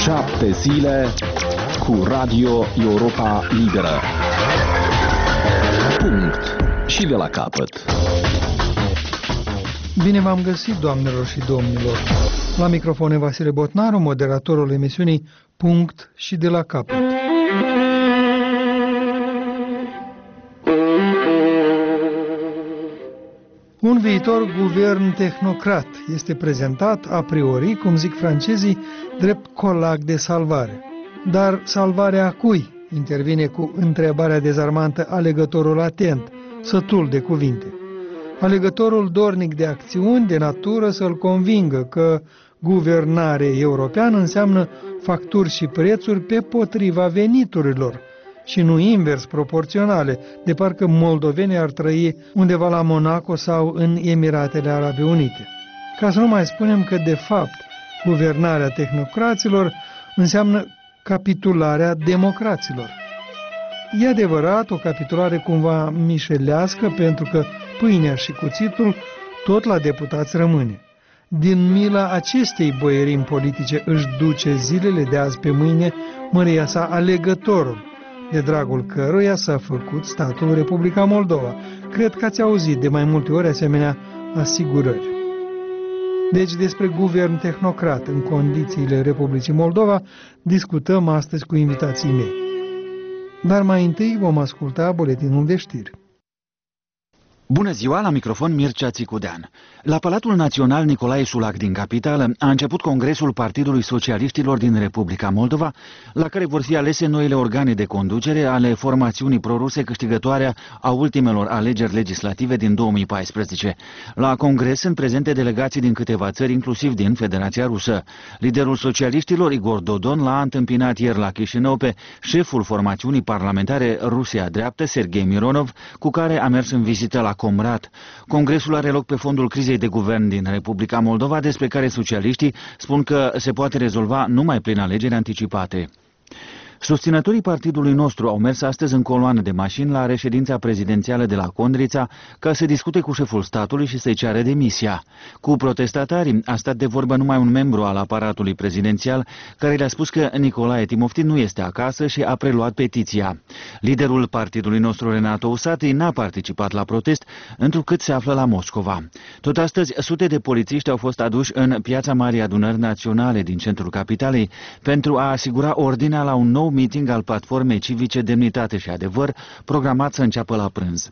7 zile cu Radio Europa Liberă. Punct. Și de la capăt. Bine v-am găsit, doamnelor și domnilor. La microfon e Vasile Botnaru, moderatorul emisiunii Punct și de la capăt. Un viitor guvern tehnocrat este prezentat a priori, cum zic francezii, drept colac de salvare. Dar salvarea cui? Intervine cu întrebarea dezarmantă alegătorul atent, sătul de cuvinte. Alegătorul dornic de acțiuni de natură să-l convingă că guvernare europeană înseamnă facturi și prețuri pe potriva veniturilor și nu invers proporționale, de parcă moldovenii ar trăi undeva la Monaco sau în Emiratele Arabe Unite. Ca să nu mai spunem că, de fapt, guvernarea tehnocraților înseamnă capitularea democraților. E adevărat, o capitulare cumva mișelească, pentru că pâinea și cuțitul tot la deputați rămâne. Din mila acestei boierimi politice își duce zilele de azi pe mâine măria sa alegătorul, de dragul căruia s-a făcut statul Republica Moldova. Cred că ați auzit de mai multe ori asemenea asigurări. Deci despre guvern tehnocrat în condițiile Republicii Moldova discutăm astăzi cu invitații mei. Dar mai întâi vom asculta buletinul de știri. Bună ziua, la microfon Mircea Țicudean. La Palatul Național Nicolae Sulac din capitală a început Congresul Partidului Socialiștilor din Republica Moldova, la care vor fi alese noile organe de conducere ale formațiunii proruse câștigătoare a ultimelor alegeri legislative din 2014. La Congres sunt prezente delegații din câteva țări, inclusiv din Federația Rusă. Liderul socialiștilor, Igor Dodon, l-a întâmpinat ieri la Chișinău pe șeful formațiunii parlamentare Rusia Dreaptă, Serghei Mironov, cu care a mers în vizită la Comrat. Congresul are loc pe fondul crizei de guvern din Republica Moldova, despre care socialiștii spun că se poate rezolva numai prin alegeri anticipate. Susținătorii partidului nostru au mers astăzi în coloană de mașini la reședința prezidențială de la Condrița ca să discute cu șeful statului și să-i ceară demisia. Cu protestatarii a stat de vorbă numai un membru al aparatului prezidențial, care le-a spus că Nicolae Timoftin nu este acasă și a preluat petiția. Liderul partidului nostru, Renato Usati, n-a participat la protest, întrucât se află la Moscova. Tot astăzi, sute de polițiști au fost aduși în Piața Marii Adunări Naționale din centrul capitalei pentru a asigura ordinea la un nou meeting al platformei civice Demnitate și Adevăr, programat să înceapă la prânz.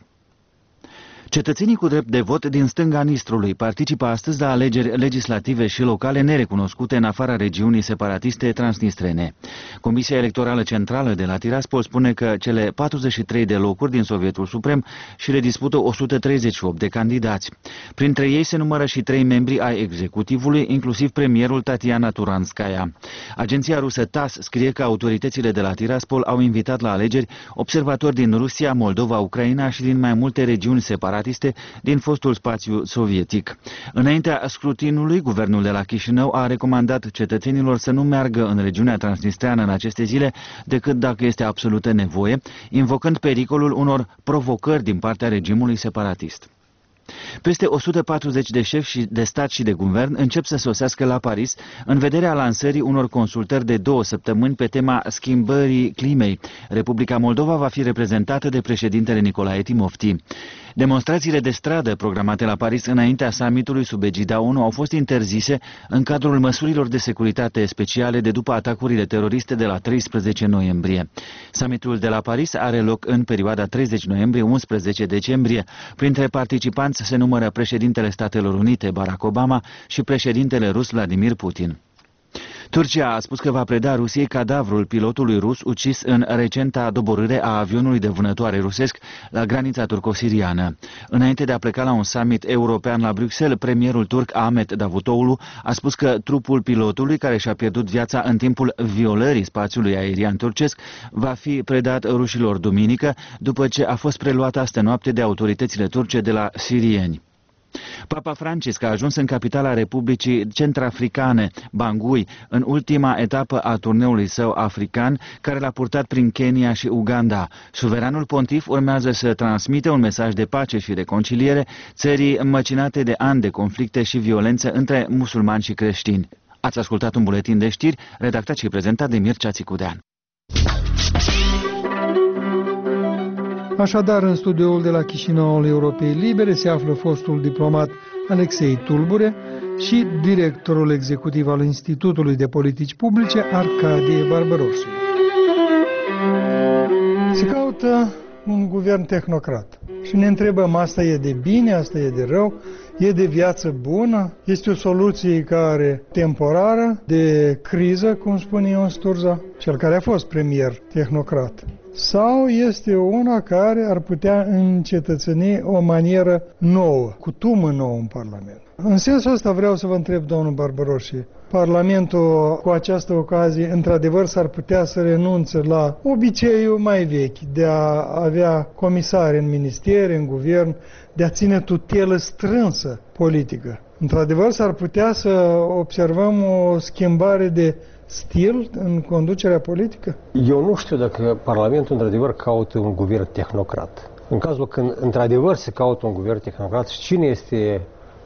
Cetățenii cu drept de vot din stânga Nistrului participă astăzi la alegeri legislative și locale nerecunoscute în afara regiunii separatiste transnistrene. Comisia Electorală Centrală de la Tiraspol spune că cele 43 de locuri din Sovietul Suprem și le dispută 138 de candidați. Printre ei se numără și 3 membri ai executivului, inclusiv premierul Tatiana Turanskaya. Agenția rusă TASS scrie că autoritățile de la Tiraspol au invitat la alegeri observatori din Rusia, Moldova, Ucraina și din mai multe regiuni separatiste din fostul spațiu sovietic. Înaintea scrutinului, guvernul de la Chișinău a recomandat cetățenilor să nu meargă în regiunea transnistreană în aceste zile decât dacă este absolută nevoie, invocând pericolul unor provocări din partea regimului separatist. Peste 140 de șefi de stat și de guvern încep să sosească la Paris în vederea lansării unor consultări de 2 săptămâni pe tema schimbării climei. Republica Moldova va fi reprezentată de președintele Nicolae Timoftin. Demonstrațiile de stradă programate la Paris înaintea summitului sub egida ONU au fost interzise în cadrul măsurilor de securitate speciale de după atacurile teroriste de la 13 noiembrie. Summitul de la Paris are loc în perioada 30 noiembrie-11 decembrie. Printre participanți se numără președintele Statelor Unite, Barack Obama, și președintele rus, Vladimir Putin. Turcia a spus că va preda Rusiei cadavrul pilotului rus ucis în recenta doborâre a avionului de vânătoare rusesc la granița turco-siriană. Înainte de a pleca la un summit european la Bruxelles, premierul turc Ahmet Davutoğlu a spus că trupul pilotului, care și-a pierdut viața în timpul violării spațiului aerian turcesc, va fi predat rușilor duminică, după ce a fost preluat astă noapte de autoritățile turce de la sirieni. Papa Francisc a ajuns în capitala Republicii Centrafricane, Bangui, în ultima etapă a turneului său african, care l-a purtat prin Kenya și Uganda. Suveranul pontif urmează să transmită un mesaj de pace și reconciliere țării măcinate de ani de conflicte și violență între musulmani și creștini. Ați ascultat un buletin de știri redactat și prezentat de Mircea Țicudean. Așadar, în studioul de la Chișinău al Europei Libere se află fostul diplomat Alexei Tulbure și directorul executiv al Institutului de Politici Publice, Arcadie Barbarosu. Se caută un guvern tehnocrat și ne întrebăm, asta e de bine, asta e de rău, e de viață bună, este o soluție care temporară, de criză, cum spune Ion Sturza, cel care a fost premier tehnocrat, sau este una care ar putea încetățeni o manieră nouă, cutumă nouă în Parlament. În sensul ăsta vreau să vă întreb, domnul Barbaroși, Parlamentul cu această ocazie, într-adevăr, s-ar putea să renunțe la obiceiul mai vechi de a avea comisari în ministeri, în guvern, de a ține tutelă strânsă politică. Într-adevăr, s-ar putea să observăm o schimbare de stil în conducerea politică? Eu nu știu dacă Parlamentul într-adevăr caută un guvern tehnocrat. În cazul când într-adevăr se caută un guvern tehnocrat, cine este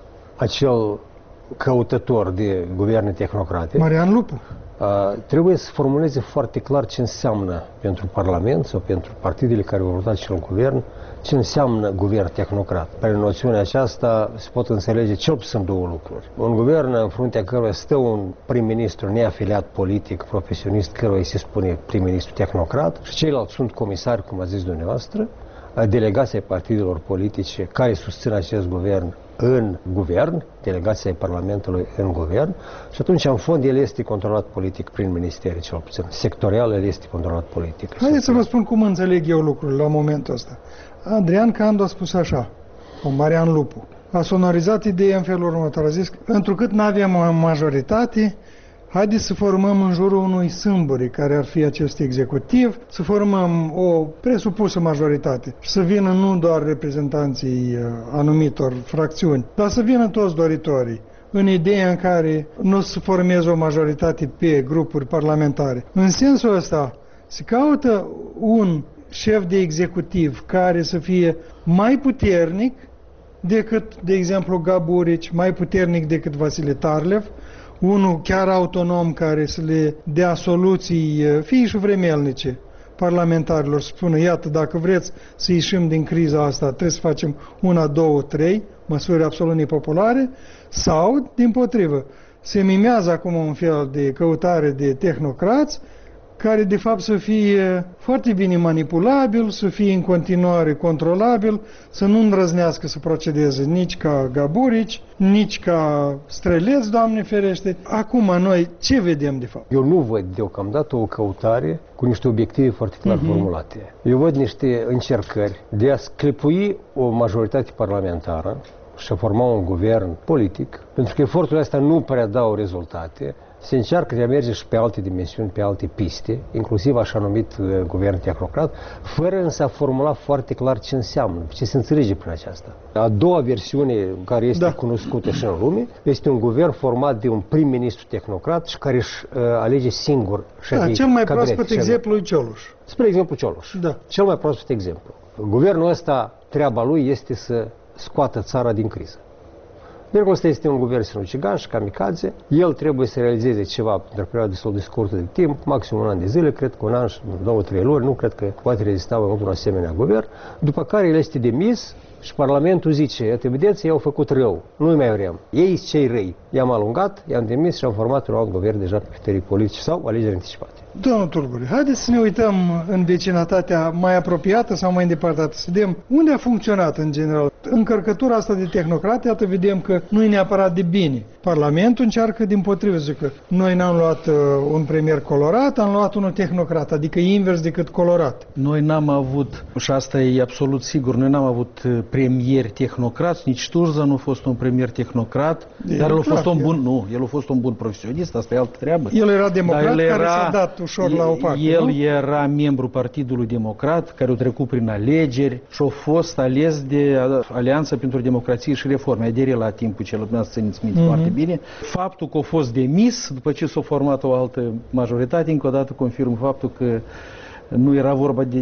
acel căutător de guverne tehnocrate? Marian Lupu. Trebuie să formuleze foarte clar ce înseamnă pentru Parlament sau pentru partidele care au votat și în guvern, ce înseamnă guvern tehnocrat. Prin noțiunea aceasta se pot înțelege cel puțin două lucruri. Un guvern în fruntea căruia stă un prim-ministru neafiliat politic, profesionist, căruia se spune prim-ministru tehnocrat și ceilalți sunt comisari, cum a zis dumneavoastră, delegația partidelor politice care susțin acest guvern în guvern, delegația Parlamentului în guvern, și atunci, în fond, el este controlat politic prin ministerii, cel puțin. Sectorial, el este controlat politic. Haideți să vă spun cum înțeleg eu lucrurile la momentul ăsta. Adrian Candu a spus așa, cu Marian Lupu. A sonorizat ideea în felul următor. A zis, întrucât nu avem o majoritate, haideți să formăm în jurul unui sâmburi care ar fi acest executiv, să formăm o presupusă majoritate și să vină nu doar reprezentanții anumitor fracțiuni, dar să vină toți doritorii, în ideea în care nu o să formeze o majoritate pe grupuri parlamentare. În sensul ăsta, se caută un șef de executiv care să fie mai puternic decât, de exemplu, Gaburici, mai puternic decât Vasile Tarlev, unul chiar autonom care să le dea soluții fie și vremelnice parlamentarilor, să spună, iată, dacă vreți să ieșim din criza asta, trebuie să facem 1, 2, 3 măsuri absolut nepopulare, sau, dimpotrivă, se mimează acum un fel de căutare de tehnocrați care de fapt să fie foarte bine manipulabil, să fie în continuare controlabil, să nu îndrăznească să procedeze nici ca Gaburici, nici ca Streleț, Doamne ferește. Acum noi ce vedem de fapt? Eu nu văd deocamdată o căutare cu niște obiective foarte clar formulate. Eu văd niște încercări de a sclepui o majoritate parlamentară și a forma un guvern politic, pentru că eforturile astea nu prea dau rezultate. Se încearcă de a merge și pe alte dimensiuni, pe alte piste, inclusiv așa numit guvern tehnocrat, fără însă a formula foarte clar ce înseamnă, ce se înțelege prin aceasta. A doua versiune care este cunoscută și în lume este un guvern format de un prim-ministru tehnocrat și care își alege singur șefii cel mai cabinet, proaspăt exemplu e Cioloș. Spre exemplu Cioloș. Da. Cel mai proaspăt exemplu. Guvernul ăsta, treaba lui este să scoată țara din criză. Pentru că ăsta este un guvern sinucigaș, kamikaze, el trebuie să realizeze ceva într-o perioadă destul de scurtă de timp, maxim un an de zile, cred că un an și 2-3 luni, nu cred că poate rezista un asemenea guvern, după care el este demis și Parlamentul zice, iată, vedeți, ei au făcut rău, nu-i mai vrem, ei sunt cei răi, i-am alungat, i-am demis și am format un alt guvern deja pe criterii politice sau alegeri anticipate. Domnul Tulbure, haideți să ne uităm în vecinătatea mai apropiată sau mai îndepărtată, să vedem unde a funcționat în general. Încărcătura asta de tehnocrate, iată, vedem că nu e neapărat de bine. Parlamentul încearcă dimpotrivă, zic că noi n-am luat un premier colorat, am luat unul tehnocrat, adică invers decât colorat. Noi n-am avut, și asta e absolut sigur, noi n-am avut premieri tehnocrați, nici Sturza nu a fost un premier tehnocrat, dar el a fost el a fost un bun profesionist, asta e altă treabă. El era democrat care s-a dat ușor la o parte. El era membru Partidului Democrat, care a trecut prin alegeri și a fost ales de Alianța pentru Democrație și Reforme, adere la timpul cel mai țineți minte foarte bine. Faptul că a fost demis, după ce s-a format o altă majoritate, încă o dată confirmă faptul că nu era vorba de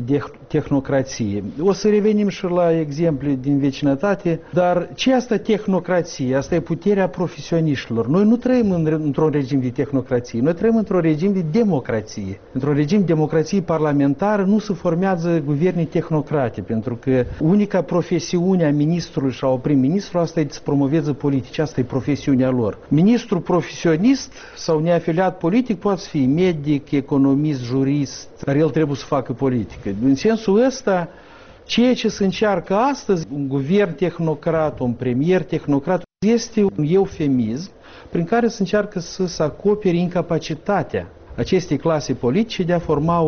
tehnocrație. O să revenim și la exemple din vecinătate, dar ce asta tehnocrație? Asta e puterea profesioniștilor. Noi nu trăim într-un regim de tehnocrație, noi trăim într-un regim de democrație. Într-un regim de democrație parlamentară nu se formează guverne tehnocrate, pentru că unica profesiune a ministrului sau a prim-ministru, asta e să promoveze politici, asta e profesiunea lor. Ministrul profesionist sau neafiliat politic poate fi medic, economist, jurist, dar el trebuie să facă politică. În sensul ăsta, ceea ce se încearcă astăzi, un guvern tehnocrat, un premier tehnocrat, este un eufemism prin care se încearcă să se acopere incapacitatea acestei clase politice de a forma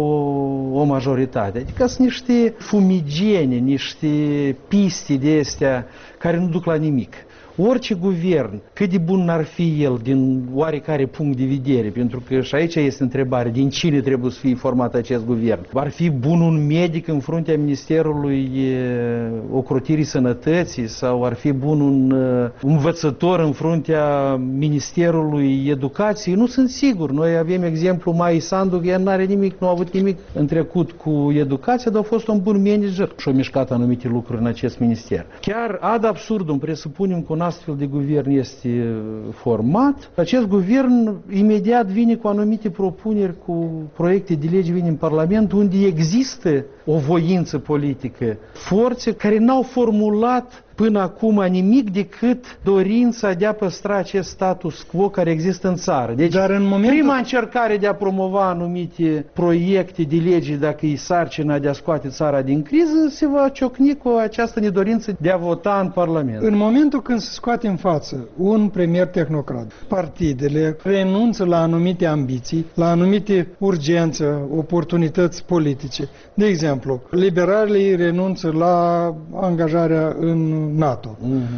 o majoritate. Adică sunt niște fumigene, niște piste de astea care nu duc la nimic. Orice guvern, cât de bun n-ar fi el din oarecare punct de vedere, pentru că și aici este întrebare, din cine trebuie să fie format acest guvern? Ar fi bun un medic în fruntea Ministerului Ocrotirii Sănătății sau ar fi bun un învățător în fruntea Ministerului Educației? Nu sunt sigur. Noi avem exemplu Mai Sandu, el n-are nimic, nu a avut nimic în trecut cu educația, dar a fost un bun manager și a mișcat anumite lucruri în acest minister. Chiar ad absurdum presupunem că un astfel de guvern este format, acest guvern imediat vine cu anumite propuneri, cu proiecte de lege, vine în Parlament, unde există o voință politică, forțe care n-au formulat până acum nimic decât dorința de a păstra acest status quo care există în țară. Deci, dar în momentul... prima încercare de a promova anumite proiecte de lege, dacă e sarcina de a scoate țara din criză, se va ciocni cu această nedorință de a vota în Parlament. În momentul când se scoate în față un premier tehnocrat, partidele renunță la anumite ambiții, la anumite urgențe, oportunități politice. De exemplu, liberalii renunță la angajarea în NATO.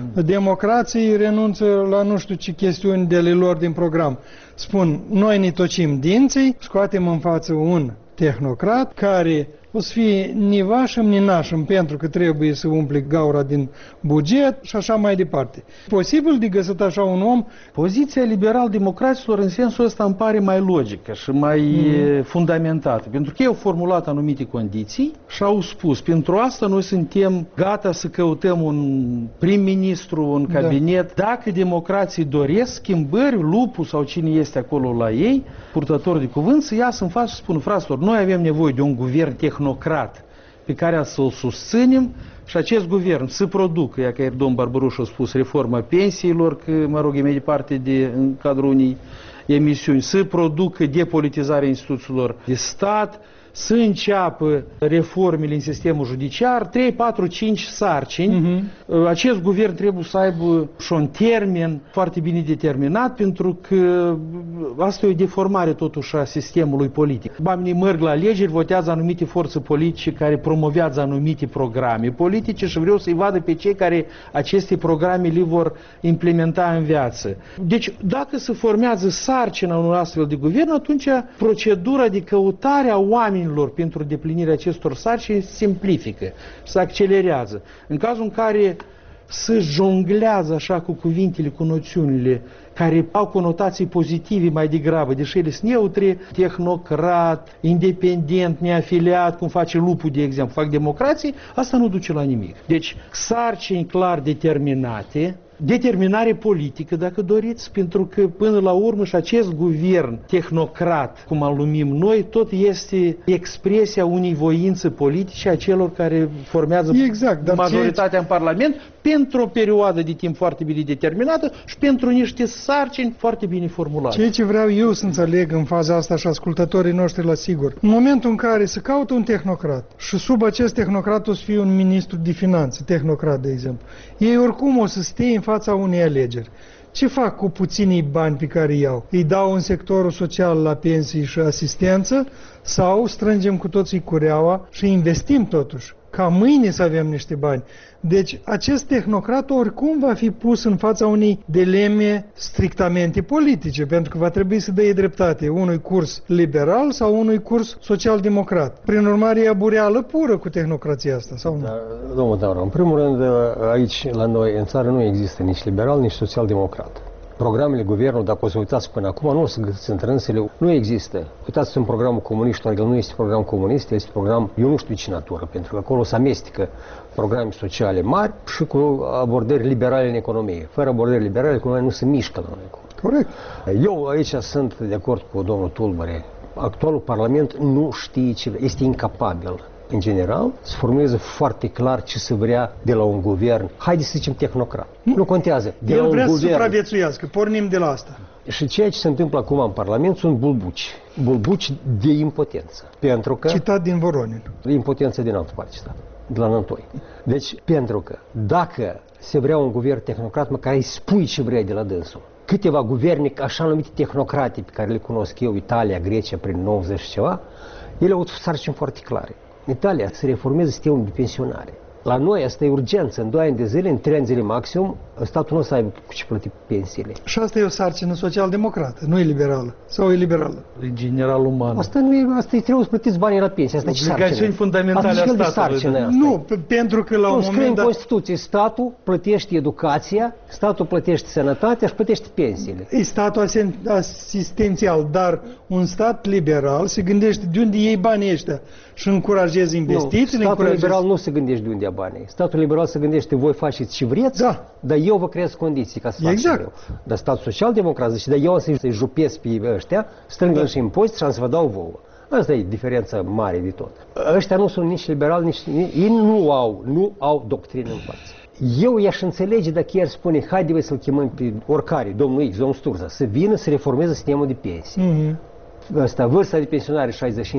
Democrații renunță la nu știu ce chestiuni de ale lor din program. Spun, noi ne tocim dinții, scoatem în față un tehnocrat care o să fie ni vașăm, ni nașăm, pentru că trebuie să umple gaura din buget și așa mai departe. Posibil de găsit așa un om? Poziția liberal-democraților în sensul ăsta îmi pare mai logică și mai fundamentată, pentru că ei au formulat anumite condiții și au spus, pentru asta noi suntem gata să căutăm un prim-ministru, un cabinet. Dacă democrații doresc schimbări, Lupu sau cine este acolo la ei, purtător de cuvânt, să iasă în față și spună, fraților, noi avem nevoie de un guvern tehnocrat pe care să-l susținem și acest guvern să producă, ia că domnul Barbaroș a spus, reforma pensiilor, că, mă rog, e mai departe în cadrul unei emisiuni, să producă depolitizarea instituțiilor de stat, să înceapă reformele în sistemul judiciar, 3, 4, 5 sarcini. Acest guvern trebuie să aibă și un termen foarte bine determinat, pentru că asta e o deformare totuși a sistemului politic. Oamenii merg la alegeri, votează anumite forțe politice care promovează anumite programe politice și vreau să-i vadă pe cei care aceste programe le vor implementa în viață. Deci, dacă se formează sarcina unui astfel de guvern, atunci procedura de căutare a oamenilor pentru deplinirea acestor sarcini se simplifică, se accelerează. În cazul în care se jonglează așa cu cuvintele, cu noțiunile care au conotații pozitive mai degrabă, deși ele sunt neutre, tehnocrat, independent, neafiliat, cum face Lupu, de exemplu, fac democrații, asta nu duce la nimic. Deci, sarcini clar determinate, determinare politică, dacă doriți, pentru că până la urmă și acest guvern tehnocrat, cum îl numim noi, tot este expresia unei voințe politice a celor care formează majoritatea în Parlament pentru o perioadă de timp foarte bine determinată și pentru niște sarcini foarte bine formulate. Ceea ce vreau eu să înțeleg în faza asta și ascultătorii noștri la sigur, în momentul în care se caută un tehnocrat și sub acest tehnocrat o să fie un ministru de finanțe, tehnocrat de exemplu, ei oricum o să stea în fața unei alegeri. Ce fac cu puținii bani pe care îi iau? Îi dau în sectorul social la pensii și asistență sau strângem cu toții cureaua și investim totuși? Ca mâine să avem niște bani. Deci acest tehnocrat oricum va fi pus în fața unei dileme strictamente politice, pentru că va trebui să dea dreptate unui curs liberal sau unui curs social-democrat. Prin urmare, e abureală pură cu tehnocrația asta, sau nu? Domnul Daura, în primul rând, aici, la noi, în țară, nu există nici liberal, nici social-democrat. Programele guvernului, dacă o să uitați până acum, nu o să găsiți întrânsele, nu există. Uitați în programul comuniștilor, el nu este program comunist, este program, eu nu știu ce natură, pentru că acolo se amestecă programe sociale mari și cu abordări liberale în economie. Fără abordări liberale, economia nu se mișcă la noi. Corect. Eu aici sunt de acord cu domnul Tulbure. Actualul Parlament nu știe ce vrea, este incapabil. În general, se formulează foarte clar ce se vrea de la un guvern. Haideți să zicem tehnocrat. Nu contează. De El la vrea un să guvern. supraviețuiască. Pornim de la asta. Și ceea ce se întâmplă acum în Parlament sunt bulbuci. Bulbuci de impotență. Pentru că... Citat din Voronin. Impotență din altă parte, de la Năntoi. Deci, pentru că dacă se vrea un guvern tehnocrat, măcar îi spui ce vrea de la dânsul. Câteva guverne, așa numite tehnocrate, pe care le cunosc eu, Italia, Grecia, prin 90 și ceva, ele au sarcini foarte clare. În Italia se reformează sistemul de pensionare. La noi asta e urgență. În 2 ani de zile, în 3 ani de zile maxim, statul nu o să aibă cu ce plăti pensiile. Și asta e o sarcină social-democrată, nu e liberală. Sau e liberală? E general uman. Asta nu e, asta e trebuie să plătiți banii la pensie. Asta ce Obligațiuni sarcină? fundamentale Asta a ce fel de statului. sarcină e asta? Nu, pentru că la un Scrie moment în dat... Constituție, statul plătește educația, statul plătește sănătatea și plătește pensiile. E statul asistențial, dar un stat liberal se gândește de unde iei banii ăștia și încurajezi investițiile. Statul liberal nu se gândește de unde ia banii. Statul liberal se gândește, voi faceți ce vreți, Da. dar eu vă creez condiții ca să fac Exact. eu. Dar statul social-democrat zice, dar eu o să-i jupesc pe ăștia, strâng și impozit și am să vă dau vouă. Asta e diferența mare de tot. Ăștia nu sunt nici liberali, nici ei nu au doctrină în față. Eu i-aș înțelege dacă el spune, haide voi să-l chemăm pe oricare, domnul X, domnul Sturza, să vină să reformeze sistemul de pensii. Asta, vârsta de pensionare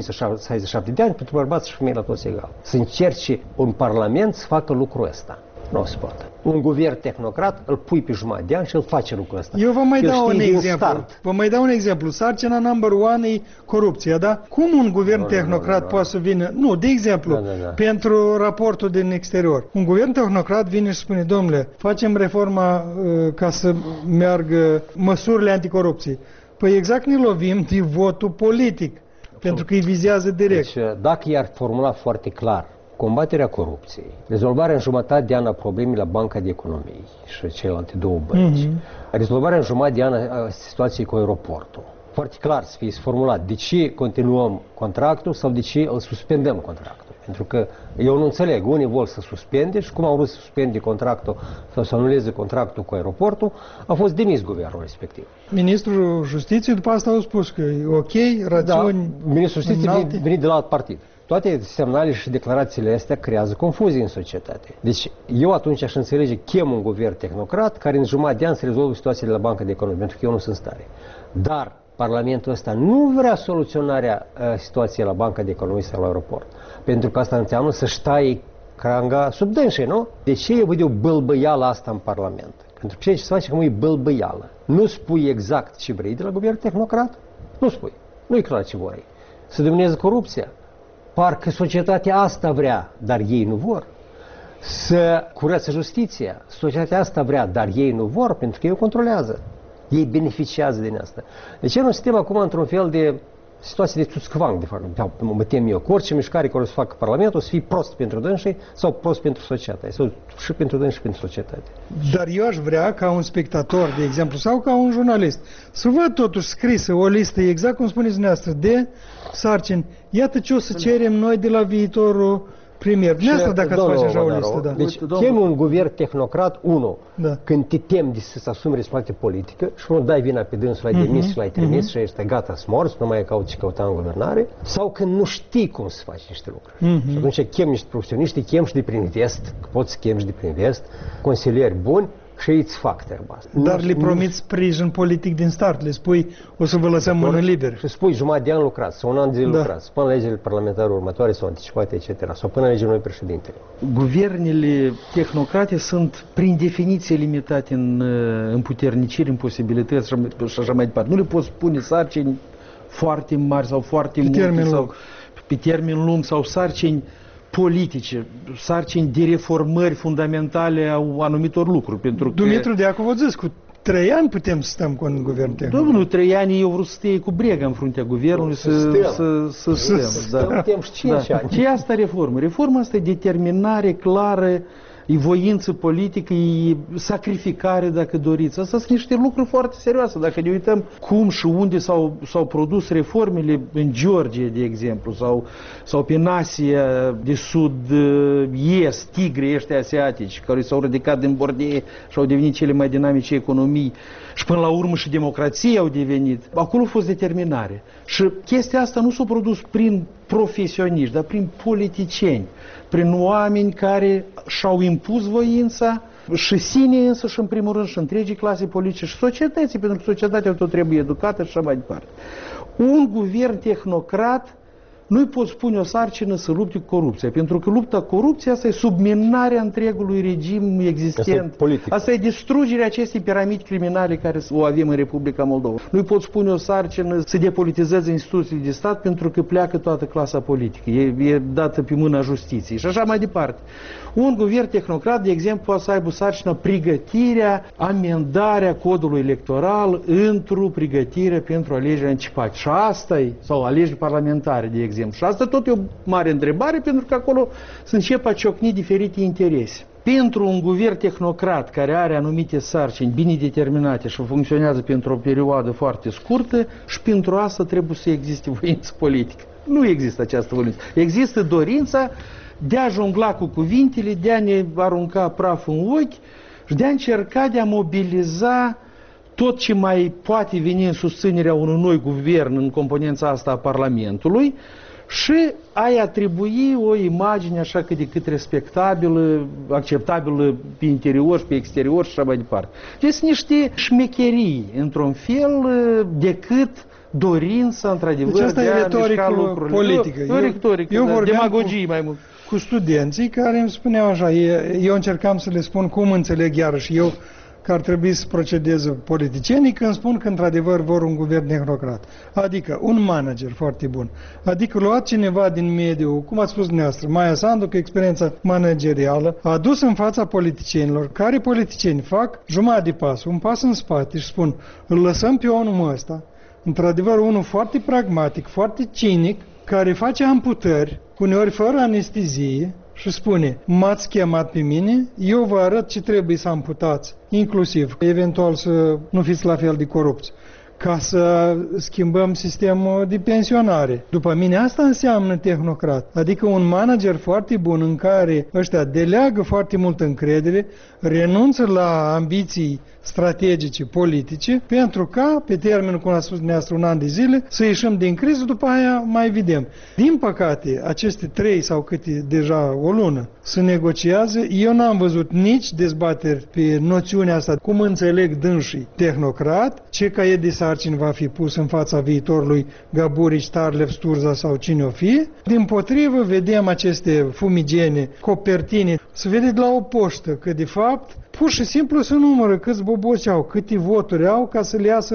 65-67 de ani, pentru bărbați și femei la toți egal. Să încerce un parlament să facă lucrul ăsta. Nu se poate. Un guvern tehnocrat îl pui pe jumătate de ani și îl face lucrul ăsta. Eu vă mai El dau un știe din exemplu. start. Vă mai dau un exemplu. Sarcina number one e corupția, da? Cum un guvern tehnocrat poate să vină... Nu, de exemplu, pentru raportul din exterior. Un guvern tehnocrat vine și spune, domnule, facem reforma ca să meargă măsurile anticorupție. Păi exact ne lovim de votul politic, pentru că îi vizează direct. Deci, dacă i-ar formula foarte clar combaterea corupției, rezolvarea în jumătate de an a problemei la Banca de Economie și celelalte două bănci, rezolvarea în jumătate de an a situației cu aeroportul, foarte clar să fie formulat de ce continuăm contractul sau de ce îl suspendăm contractul. Pentru că eu nu înțeleg, unii vor să suspende și cum au vrut să suspende contractul sau să anuleze contractul cu aeroportul, a fost demis guvernul respectiv. Ministrul Justiției după asta au spus că e ok, rațiuni... Da, Ministrul Justiției vine de la alt partid. Toate semnalele și declarațiile astea creează confuzii în societate. Deci eu atunci aș înțelege, chem un guvern tehnocrat care în jumătate de an să rezolvă situațiile la Banca de Economie, pentru că eu nu sunt stare. Dar Parlamentul ăsta nu vrea soluționarea situației la Banca de Economie sau la aeroport. Pentru că asta înseamnă să-și taie cranga sub dânșe, nu? De ce eu văd eu bălbăiala asta în Parlament? Pentru că ceea ce se face cum e bălbăială. Nu spui exact ce vrei de la guvern tehnocrat? Nu spui. Nu e clar ce vor ei. Să domineze corupția. Parcă societatea asta vrea, dar ei nu vor. Să curețe justiția. Societatea asta vrea, dar ei nu vor, pentru că ei o controlează. Ei beneficiază din asta. Deci noi suntem acum într-un fel de situație de țuțcvang, de fapt. Mă tem eu. Cu orice mișcare care o să facă Parlamentul, o să fie prost pentru dânsii sau prost pentru societate. Sau și pentru dânsii și pentru societate. Dar eu aș vrea ca un spectator, de exemplu, sau ca un jurnalist, să văd totuși scrisă o listă, exact cum spuneți dumneavoastră, de sarcini. Iată ce o să cerem noi de la viitorul premier. Dumneavoastră dacă ați face așa o listă, da. Deci chemi un guvern tehnocrat, când te temi de să-ți asumi responsabilitate politică și nu dai vina pe dânsul, l-ai demis și l-ai trimis și ești gata să morți, nu mai cauți ce căuta în guvernare, sau când nu știi cum să faci niște lucruri. Și atunci chem niște profesioniști, chem și de prin vest, poți să chem și de prin vest, consilieri buni, și ei îți fac treaba asta. Dar le promiți sprijin politic din start, le spui, o să vă lăsăm mână liberă. Și spui, jumătate de an lucrați, sau un an de zile lucrați, până la legile parlamentare următoare sau anticipate, etc., sau până la legile noi președintele. Guvernele tehnocrate sunt, prin definiție, limitate în împuterniciri, în posibilități și așa mai departe. Nu le poți pune sarcini foarte mari sau foarte multe, sau pe termen lung, sau sarcini politice, sarcini de reformări fundamentale a anumitor lucruri. Pentru că... Dumitru Deacu vă zic, cu 3 ani putem să stăm cu un guvern tehnocrat. Domnul, 3 ani eu vreau să stai cu brega în fruntea guvernului, să stăm. Stăm și 5 ani. Ce e asta reformă? Reforma asta e determinare clară e voință politică, e sacrificare, dacă doriți. Asta sunt niște lucruri foarte serioase. Dacă ne uităm cum și unde s-au produs reformele în Georgia, de exemplu, sau pe Asia de Sud-Est, tigrii ăștia asiatici, care s-au ridicat din bordee și au devenit cele mai dinamice economii și până la urmă și democrații au devenit. Acolo a fost determinare. Și chestia asta nu s-a produs prin profesioniști, dar prin politicieni, prin oameni care și-au impus voința și sine însă și în primul rând și întregii clase politice și societății, pentru că societatea tot trebuie educată și așa mai departe. Un guvern tehnocrat nu-i poți pune o sarcină să lupte cu corupția, pentru că lupta cu corupția asta e subminarea întregului regim existent. Asta e distrugerea acestei piramidi criminale care o avem în Republica Moldova. Nu-i poți pune o sarcină să depolitizeze instituțiile de stat pentru că pleacă toată clasa politică. E dată pe mâna justiției și așa mai departe. Un guvern tehnocrat, de exemplu, poate să aibă sarcina pregătirea, amendarea codului electoral într-o pregătire pentru alegeri anticipate. Și asta e, sau alegeri parlamentare, de exemplu. Și asta tot e o mare întrebare, pentru că acolo se încep a ciocni diferite interese. Pentru un guvern tehnocrat care are anumite sarcini bine determinate și funcționează pentru o perioadă foarte scurtă, și pentru asta trebuie să existe voință politică. Nu există această voință. Există dorința de a jongla cu cuvintele, de a ne arunca praful în ochi și de a încerca de a mobiliza tot ce mai poate veni în susținerea unui noi guvern în componența asta a Parlamentului și a-i atribui o imagine așa cât de cât respectabilă, acceptabilă pe interior și pe exterior și așa mai departe. Deci sunt niște șmecherii, într-un fel, decât dorința, într-adevăr, deci asta de e a mișca lucrurile. Politică. Eu demagogie mai mult. Cu studenții care îmi spuneau așa, eu încercam să le spun cum înțeleg iarăși eu că ar trebui să procedeze politicienii când spun că într-adevăr vor un guvern tehnocrat. Adică un manager foarte bun. Adică luat cineva din mediu, cum ați spus dumneavoastră, Maia Sandu, cu experiența managerială, a dus în fața politicienilor, care politicieni fac jumătate de pas, un pas în spate și spun, îl lăsăm pe omul ăsta, într-adevăr unul foarte pragmatic, foarte cinic, care face amputări, uneori fără anestezie, și spune, m-ați chemat pe mine, eu vă arăt ce trebuie să amputați, inclusiv, eventual să nu fiți la fel de corupți, ca să schimbăm sistemul de pensionare. După mine asta înseamnă tehnocrat, adică un manager foarte bun în care ăștia deleagă foarte mult încredere, renunță la ambiții strategice, politice, pentru ca, pe termen, cum a spus dumneavoastră, un an de zile, să ieșim din criză, după aia mai vedem. Din păcate, aceste 3 sau câte deja o lună se negociază, eu n-am văzut nici dezbateri pe noțiunea asta, cum înțeleg dânsii tehnocrat, ce caiet de sarcini va fi pus în fața viitorului Gaburici, Starlev, Sturza sau cine o fi. Dimpotrivă, vedem aceste fumigene, copertine, se vede de la o poștă că, de fapt, pur și simplu se numără câți boboci au, câte voturi au ca să le iasă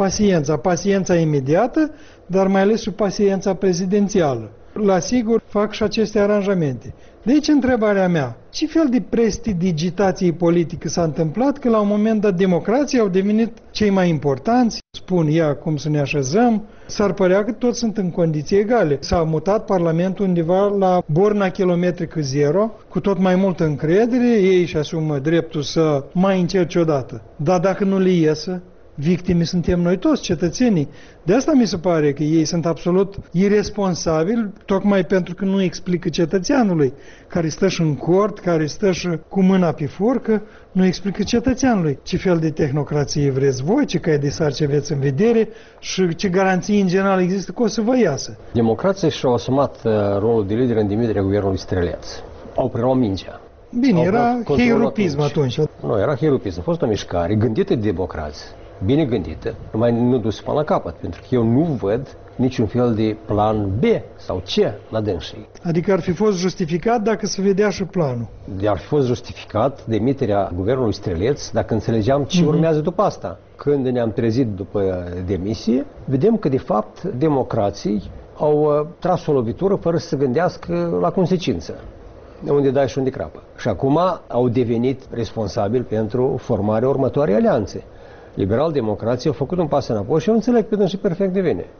paciența imediată, dar mai ales și paciența prezidențială. La sigur, fac și aceste aranjamente. Deci, întrebarea mea, ce fel de prestidigitație politică s-a întâmplat că la un moment dat democrații au devenit cei mai importanți, spun ea cum să ne așezăm, s-ar părea că toți sunt în condiții egale. S-a mutat Parlamentul undeva la borna kilometrică zero, cu tot mai multă încredere, ei își asumă dreptul să mai încerce odată. Dar dacă nu le iesă, victime suntem noi toți, cetățenii. De asta mi se pare că ei sunt absolut irresponsabili, tocmai pentru că nu explică cetățeanului, care stă și în cort, care stă și cu mâna pe furcă, nu explică cetățeanului ce fel de tehnocrație vreți voi, ce cai de sarci aveți în vedere și ce garanții în general există că o să vă iasă. Democrații și-au asumat rolul de lider în demiterea guvernului Streleț. Au preluat mingea. Bine, era heirupism atunci. Nu, era heirupism. A fost o mișcare gândită de democrați, bine gândită, numai nu dus până la capăt, pentru că eu nu văd niciun fel de plan B sau C la dânsii. Adică ar fi fost justificat dacă se vedea și planul. Ar fi fost justificat demiterea guvernului Streleț dacă înțelegeam ce urmează după asta. Când ne-am trezit după demisie, vedem că de fapt democrații au tras o lovitură fără să se gândească la consecință. Unde dai și unde crapă. Și acum au devenit responsabili pentru formarea următoarei alianțe. Liberal-democrații au făcut un pas înapoi și eu înțeleg pe dânsii perfect de bine.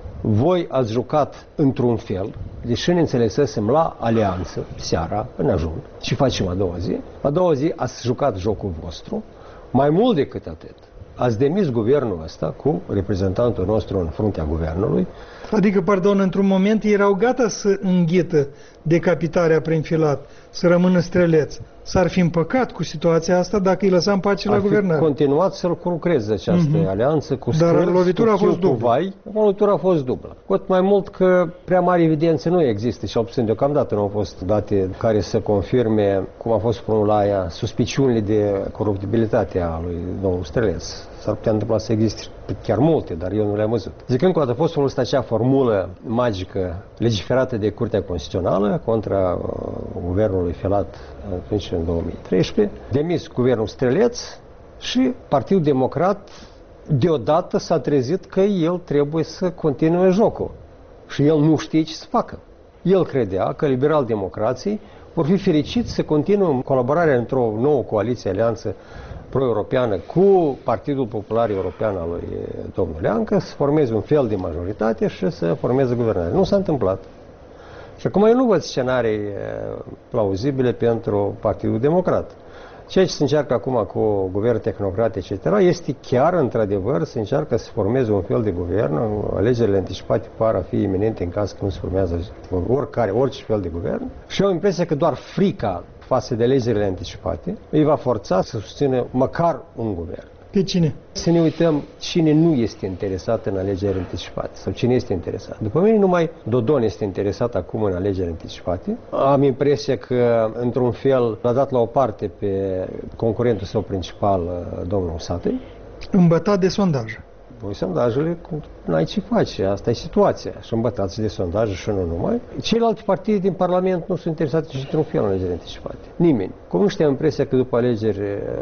Voi ați jucat într-un fel, deși ne înțelesesem la alianță, seara, în ajun, și facem a doua zi. A doua zi ați jucat jocul vostru, mai mult decât atât. Ați demis guvernul ăsta cu reprezentantul nostru în fruntea guvernului. Adică, pardon, într-un moment erau gata să înghită decapitarea prin filat, să rămână streleți. S-ar fi împăcat cu situația asta dacă îi lăsam pace la guvernare. Ar fi continuat să-l concreze această alianță cu Dar scârți, lovitura a fost cu dublă. vai. Lovitura a fost dublă. Cu atât mai mult că prea mari evidențe nu există și obțin deocamdată nu au fost date care să confirme, cum a fost formularea, suspiciunile de coruptibilitate a lui domnul Streleț. S-ar putea întâmpla să existe chiar multe, dar eu nu le-am văzut. Zic încă o dată, a fost folosită acea formulă magică legiferată de Curtea Constituțională contra guvernului Filat atunci în 2013, demis guvernul Streleț și Partidul Democrat deodată s-a trezit că el trebuie să continue jocul și el nu știe ce să facă. El credea că liberal-democrații vor fi fericiți să continue colaborarea într-o nouă coaliție, alianță pro-europeană cu Partidul Popular European al lui domnul Leancă, să formeze un fel de majoritate și să formeze guvernare. Nu s-a întâmplat. Și acum eu nu văd scenarii plauzibile pentru Partidul Democrat. Ceea ce se încearcă acum cu guvern tehnocrat, etc., este chiar, într-adevăr, se încearcă să formeze un fel de guvern. Alegerile anticipate par a fi iminente în caz că nu se formează orice fel de guvern. Și eu am impresia că doar frica față de alegerile anticipate îi va forța să susțină măcar un guvern. Pe cine? Să ne uităm cine nu este interesat în alegeri anticipate sau cine este interesat. După mine numai Dodon este interesat acum în alegeri anticipate. Am impresia că într-un fel l-a dat la o parte pe concurentul său principal, domnul Satăi. Îmbătat de sondaje. Păi sondajele, n-ai ce face, asta e situația. Și îmbătați de sondaje și nu numai. Celelalte partide din Parlament nu sunt interesate nici într-un fel în alegeri anticipate. Nimeni. Cum nu știam impresia că după alegeri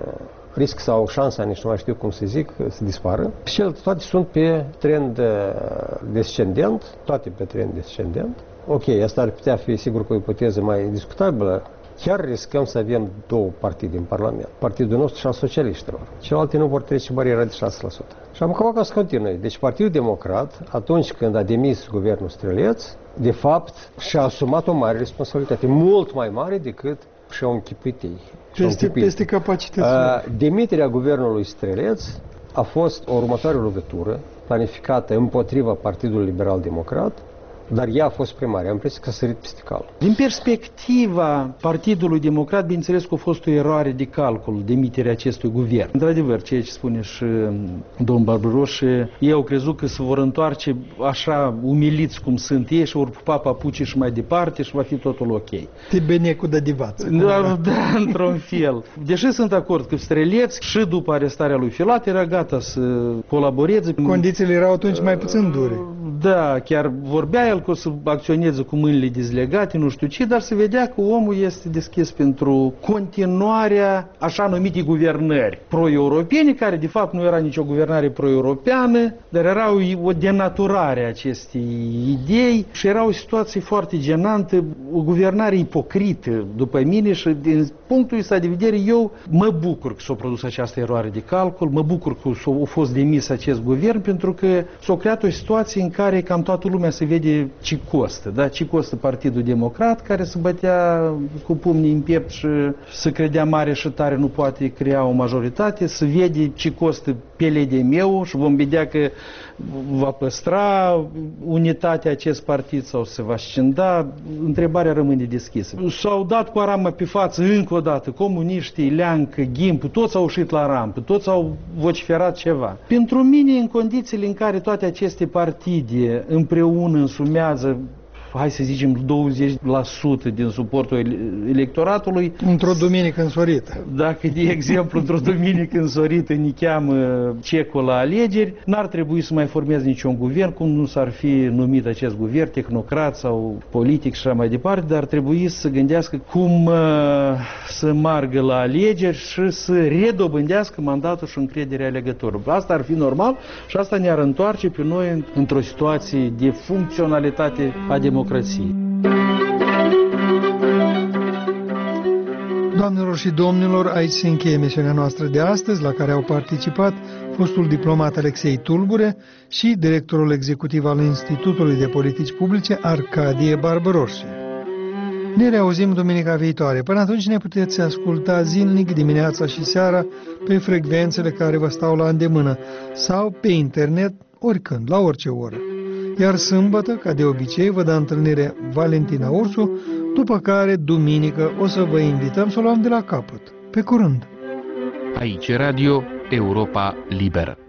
risc sau șansa, nici nu mai știu cum să zic, să dispară. Și toate sunt pe trend descendent, toate pe trend descendent. Ok, asta ar putea fi sigur cu o ipoteză mai discutabilă. Chiar riscăm să avem două partide în Parlament. Partidul nostru și al socialiștilor. Celelalte nu vor trece bariera de 6%. Și am căutat ca să continui. Deci Partidul Democrat, atunci când a demis guvernul Streleț, de fapt și-a asumat o mare responsabilitate, mult mai mare decât și-au închipuit ei. Peste capacitățile. Demiterea guvernului Streleț a fost o următoare lovitură planificată împotriva Partidului Liberal-Democrat, dar ea a fost primară. Am impresia că a sărit peste cal. Din perspectiva Partidului Democrat, bineînțeles că a fost o eroare de calcul demiterea acestui guvern. Într-adevăr, ceea ce spune și domnul Barbaros, ei au crezut că se vor întoarce așa umiliți cum sunt ei și vor pupa papucii și mai departe și va fi totul ok. Tibenecul de divață. Da, într-un fel. Deși sunt acord că Streleț și după arestarea lui Filat era gata să colaboreze. Condițiile erau atunci mai puțin dure. Da, chiar vorbea el că o să acționeze cu mâinile dezlegate, nu știu ce, dar se vedea că omul este deschis pentru continuarea așa numitei guvernări pro-europene, care de fapt nu era nicio guvernare pro-europeană, dar era o denaturare a acestei idei și era o situație foarte genantă, o guvernare ipocrită după mine și din punctul ăsta de vedere eu mă bucur că s-a produs această eroare de calcul, mă bucur că a fost demis acest guvern pentru că s-a creat o situație în care cam toată lumea se vede ce costă, da? Ce costă Partidul Democrat, care se bătea cu pumnii în piept și se credea mare și tare nu poate crea o majoritate, se vede ce costă PLDM-ul și vom vedea că va păstra unitatea acest partid sau se va scinda, întrebarea rămâne deschisă. S-au dat cu aramă pe față încă o dată, comuniștii, Leancă, Ghimpu, toți au ieșit la rampă, toți au vociferat ceva. Pentru mine, în condițiile în care toate aceste partide împreună însumează, hai să zicem, 20% din suportul electoratului. Într-o duminică însorită. Dacă, de exemplu, într-o duminică însorită ne cheamă cecul la alegeri, n-ar trebui să mai formeze niciun guvern, cum nu s-ar fi numit acest guvern, tehnocrat sau politic și așa mai departe, dar ar trebui să gândească cum să meargă la alegeri și să redobândească mandatul și încrederea alegătorilor. Asta ar fi normal și asta ne-ar întoarce pe noi într-o situație de funcționalitate a democrației. Doamnelor și domnilor, aici se încheie emisiunea noastră de astăzi, la care au participat fostul diplomat Alexei Tulbure și directorul executiv al Institutului de Politici Publice Arcadie Barbaroși. Ne reauzim duminica viitoare. Până atunci ne puteți asculta zilnic dimineața și seara pe frecvențele care vă stau la îndemână sau pe internet oricând, la orice oră. Iar sâmbătă, ca de obicei, vă dă întâlnire Valentina Ursu, după care, duminică, o să vă invităm să o luăm de la capăt. Pe curând! Aici Radio Europa Liberă.